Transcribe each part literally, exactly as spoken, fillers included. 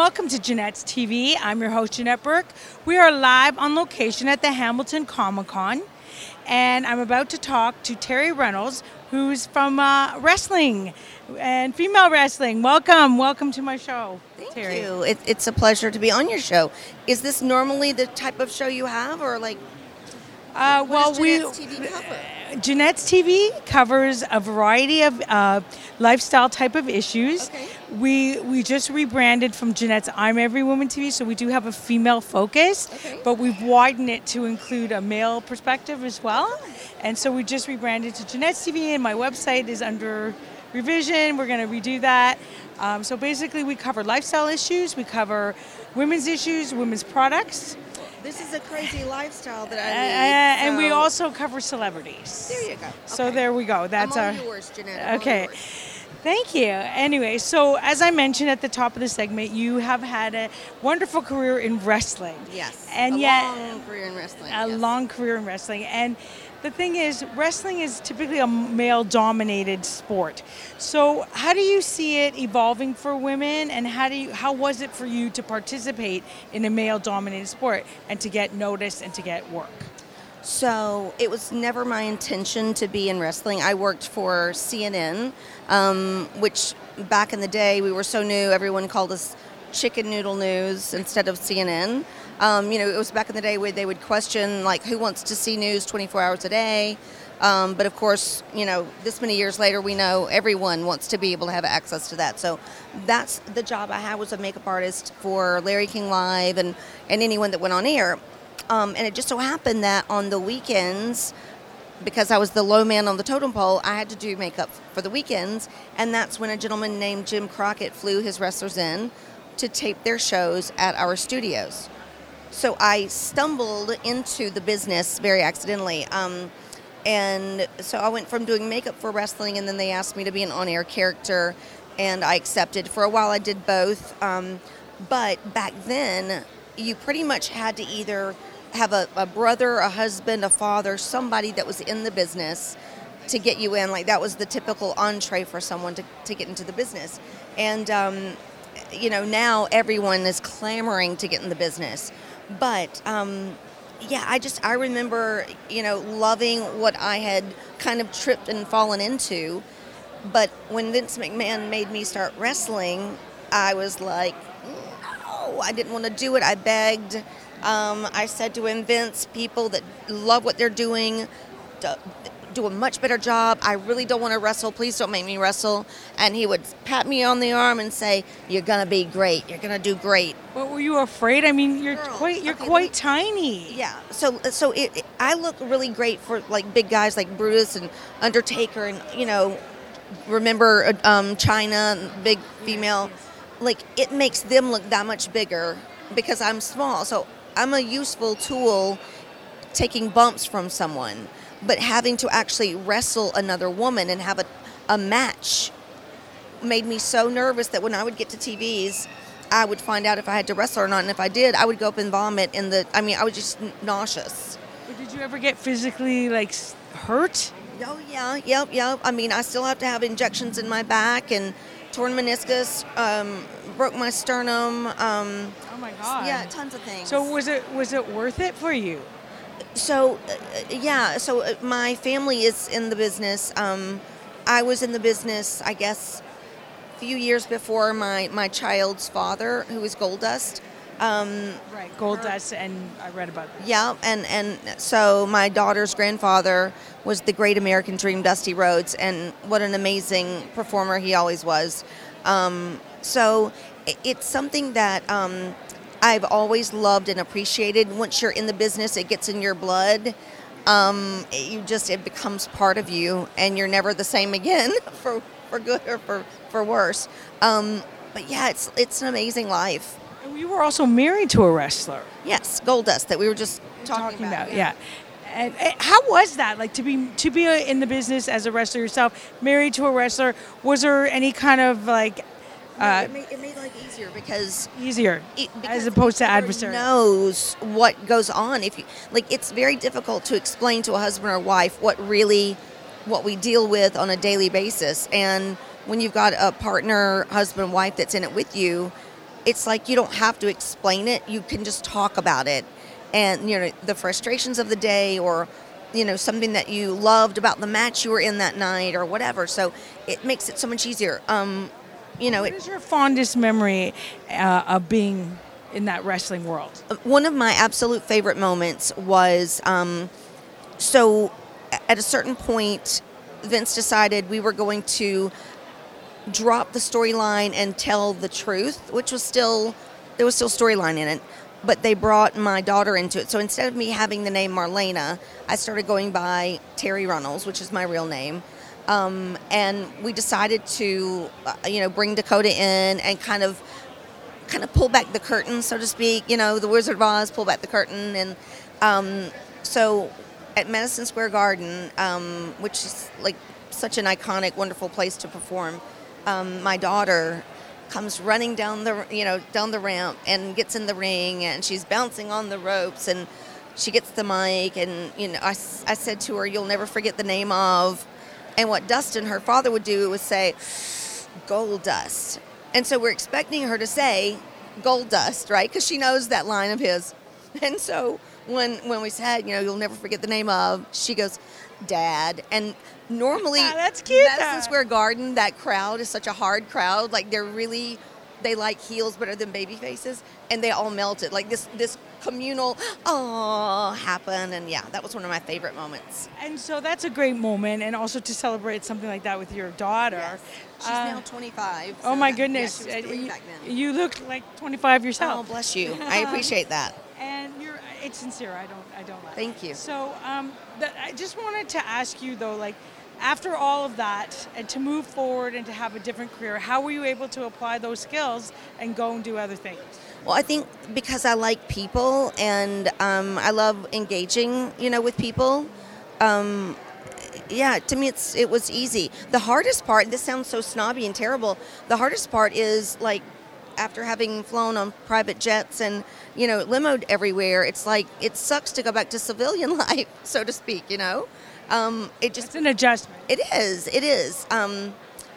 welcome to Jeanette's T V. I'm your host, Jeanette Burke. We are live on location at the Hamilton Comic Con, and I'm about to talk to Terry Reynolds, who's from uh, wrestling and female wrestling. Welcome, welcome to my show, Thank Terry. you. It, it's a pleasure to be on your show. Is this normally the type of show you have, or like? Uh, what well, does we Jeanette's T V cover? Jeanette's T V covers a variety of uh, lifestyle type of issues. Okay. We we just rebranded from Jeanette's I'm Every Woman T V, so we do have a female focus, Okay. but we've widened it to include a male perspective as well. And so we just rebranded to Jeanette's T V, and my website is under revision. We're going to redo that. Um, so basically, we cover lifestyle issues, we cover women's issues, women's products. This is a crazy lifestyle that I Uh, lead. and we so- also cover celebrities. There you go. So Okay. there we go. That's I'm all our. yours, Jeanette. I'm all Okay. yours. Thank you. Anyway, so as I mentioned at the top of the segment, you have had a wonderful career in wrestling. Yes. And a yet, long career in wrestling. a yes. long career in wrestling. And the thing is, wrestling is typically a male-dominated sport. So how do you see it evolving for women, and how do you, how was it for you to participate in a male-dominated sport and to get noticed and to get work? So it was never my intention to be in wrestling. I worked for C N N, um, which back in the day we were so new, everyone called us Chicken Noodle News instead of C N N. Um, you know, it was back in the day where they would question, like, who wants to see news twenty-four hours a day? Um, but of course, you know, this many years later, we know everyone wants to be able to have access to that. So that's the job I had, was a makeup artist for Larry King Live and, and anyone that went on air. Um, and it just so happened that on the weekends, because I was the low man on the totem pole, I had to do makeup for the weekends. And that's when a gentleman named Jim Crockett flew his wrestlers in to tape their shows at our studios. So I stumbled into the business very accidentally. Um, and so I went from doing makeup for wrestling, and then they asked me to be an on-air character, and I accepted. For a while I did both. Um, but back then, you pretty much had to either have a, a brother, a husband, a father, somebody that was in the business to get you in. Like, that was the typical entree for someone to, to get into the business. And, um, you know, now everyone is clamoring to get in the business. But, um, yeah, I just, I remember, you know, loving what I had kind of tripped and fallen into. But when Vince McMahon made me start wrestling, I was like, no, I didn't want to do it. I begged. Um, I said to him, Vince, people that love what they're doing do, do a much better job. I really don't want to wrestle. Please don't make me wrestle. And he would pat me on the arm and say, you're going to be great. You're going to do great. But were you afraid? I mean, you're Girl, quite you're okay, quite let me- tiny. Yeah, so so it, it, I look really great for like big guys like Brutus and Undertaker, and you know, remember um, China, big female. Like, it makes them look that much bigger because I'm small. So I'm a useful tool taking bumps from someone, but having to actually wrestle another woman and have a, a match made me so nervous that when I would get to T Vs, I would find out if I had to wrestle or not. And if I did, I would go up and vomit in the, I mean, I was just nauseous. But did you ever get physically like s- hurt? Oh, yeah, yep, yep. I mean, I still have to have injections in my back and torn meniscus, um, broke my sternum. Um, Oh my god. yeah, tons of things. So was it was it worth it for you? So, uh, yeah, so uh, my family is in the business. Um, I was in the business, I guess, a few years before my, my child's father, who was Goldust. Um, Right. Goldust, and I read about that. yeah, and, and so my daughter's grandfather was the great American Dream, Dusty Rhodes, and what an amazing performer he always was. Um, so i- it's something that um, I've always loved and appreciated. Once you're in the business, it gets in your blood. Um, it- you just, it becomes part of you, and you're never the same again, for, for good or for, for worse. Um, but yeah, it's it's an amazing life. And you were also married to a wrestler. Yes, Goldust that we were just talking, Talking about, yeah. And, and how was that, like, to be to be uh, in the business as a wrestler yourself, married to a wrestler? Was there any kind of like uh, it, made, it made life easier because easier it, as because opposed to the other adversary? knows what goes on. If you like, it's very difficult to explain to a husband or wife what really what we deal with on a daily basis. And when you've got a partner, husband, wife that's in it with you, it's like you don't have to explain it. You can just talk about it. And, you know, the frustrations of the day, or, you know, something that you loved about the match you were in that night, or whatever. So it makes it so much easier. Um, you know, What it, is your fondest memory uh, of being in that wrestling world? one of my absolute favorite moments was, um, so at a certain point, Vince decided we were going to drop the storyline and tell the truth, which was still, there was still storyline in it. But they brought my daughter into it. So instead of me having the name Marlena, I started going by Terry Runnels, which is my real name. Um, and we decided to, uh, you know, bring Dakota in and kind of, kind of pull back the curtain, so to speak. You know, the Wizard of Oz, pull back the curtain. And um, so at Madison Square Garden, um, which is like such an iconic, wonderful place to perform, um, my daughter comes running down the, you know, down the ramp and gets in the ring, and she's bouncing on the ropes, and she gets the mic, and, you know, I, I said to her, "You'll never forget the name of," and what Dustin, her father, would do was say, "Gold Dust." And so we're expecting her to say Gold Dust, right? Because she knows that line of his. And so when when we said, you know, "You'll never forget the name of," she goes, "Dad." And normally, Ah, that's cute. Madison Square Garden, that crowd is such a hard crowd. Like, they're really, they like heels better than baby faces, and they all melted. Like, this this communal, oh, happened, and yeah, that was one of my favorite moments. And so that's a great moment, and also to celebrate something like that with your daughter. Yes. She's Uh, now twenty-five. Oh so my that- goodness! Yeah, she was Uh, three you, back then. you look like twenty-five Oh, yourself. bless you. I appreciate that. And you're, it's sincere. I don't, I don't lie. Thank you. So, um, the, I just wanted to ask you though, like, after all of that, and to move forward and to have a different career, how were you able to apply those skills and go and do other things? Well, I think because I like people, and um, I love engaging, you know, with people. Um, yeah, to me, it's it was easy. The hardest part, this sounds so snobby and terrible, the hardest part is, like, after having flown on private jets and, you know, limoed everywhere, it's like, it sucks to go back to civilian life, so to speak, you know? Um, it just, It's an adjustment. it is, it is. Um,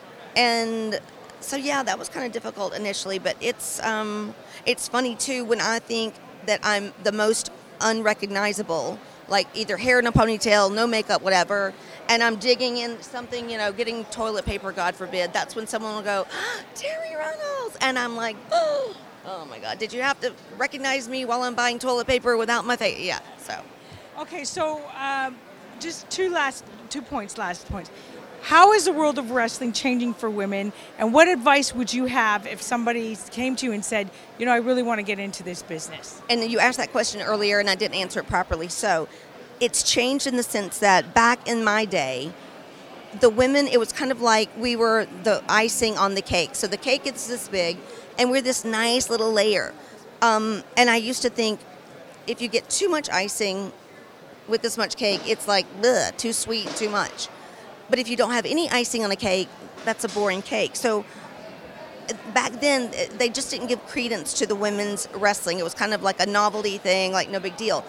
and so, yeah, that was kind of difficult initially, but it's, um, it's funny too when I think that I'm the most unrecognizable, like either hair in a ponytail, no makeup, whatever, and I'm digging in something, you know, getting toilet paper, God forbid. That's when someone will go, "Ah, Terry Runnels," and I'm like, oh, oh my God, did you have to recognize me while I'm buying toilet paper without my face? Yeah, so. Okay, so um, just two last two points. Last points. How is the world of wrestling changing for women, and what advice would you have if somebody came to you and said, you know, I really want to get into this business? And you asked that question earlier, and I didn't answer it properly. So it's changed in the sense that back in my day, the women, it was kind of like we were the icing on the cake. So the cake is this big, and we're this nice little layer. Um, and I used to think if you get too much icing with this much cake, it's like, ugh, too sweet, too much. But if you don't have any icing on a cake, that's a boring cake. So back then, they just didn't give credence to the women's wrestling. It was kind of like a novelty thing, like no big deal.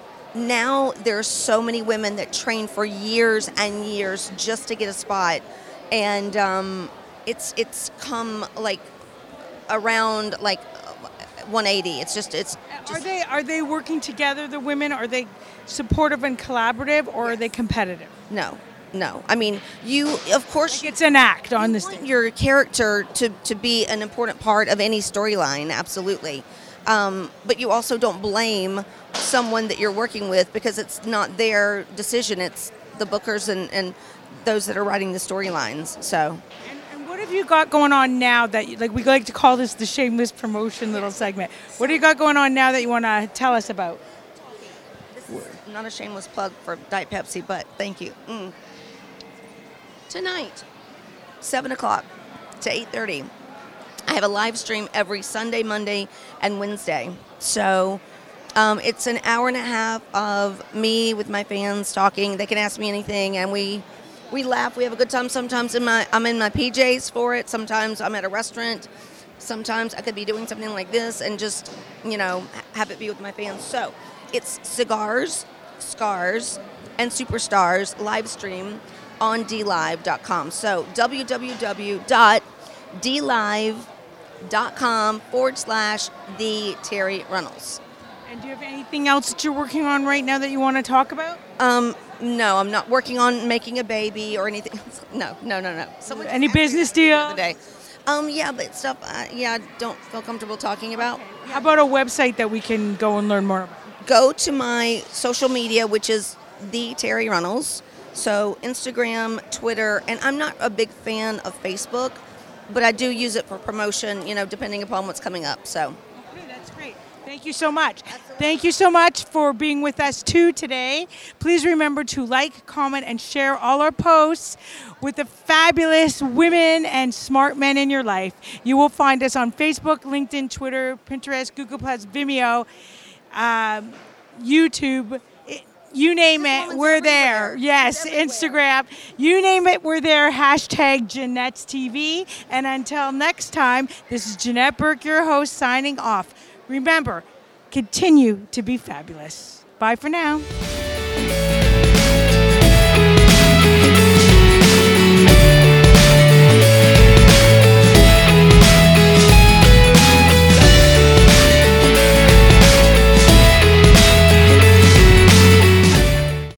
Now there's so many women that train for years and years just to get a spot, and um, it's it's come like around like one eighty. It's just it's. Just, Are they are they working together? The women, are they supportive and collaborative, or are they competitive? no, no. I mean, you of course. Like it's an act on this want thing. your character to, to be an important part of any storyline, absolutely. Um, but you also don't blame someone that you're working with because it's not their decision. It's the bookers and, and those that are writing the storylines. So, And, and what have you got going on now that, you, like, we like to call this the shameless promotion little segment? What do you got going on now that you want to tell us about? this is not a shameless plug for Diet Pepsi, but thank you. Mm. Tonight, seven o'clock to eight thirty. I have a live stream every Sunday, Monday, and Wednesday. So um, it's an hour and a half of me with my fans talking. They can ask me anything, and we we laugh. We have a good time. Sometimes in my I'm in my P Js for it. Sometimes I'm at a restaurant. Sometimes I could be doing something like this and just, you know, have it be with my fans. So it's Cigars, Scars, and Superstars live stream on d live dot com. So w w w dot d live dot com forward slash the Terry Runnels. And do you have anything else that you're working on right now that you want to talk about? Um, no, I'm not working on making a baby or anything. No, no, no, no. Someone Any business deal? Today. Um, yeah, but stuff. Uh, yeah, I don't feel comfortable talking about. How about a website that we can go and learn more about? Go to my social media, which is the Terry Runnels. So Instagram, Twitter, and I'm not a big fan of Facebook, but I do use it for promotion. You know, depending upon what's coming up. So. Okay, that's great. Thank you so much. Absolutely. Thank you so much for being with us too today. Please remember to like, comment, and share all our posts with the fabulous women and smart men in your life. You will find us on Facebook, LinkedIn, Twitter, Pinterest, Google Plus, Vimeo, um, YouTube. You name it, we're there. Yes, Instagram. You name it, we're there. Hashtag Jeanette's T V. And until next time, this is Jeanette Burke, your host, signing off. Remember, continue to be fabulous. Bye for now.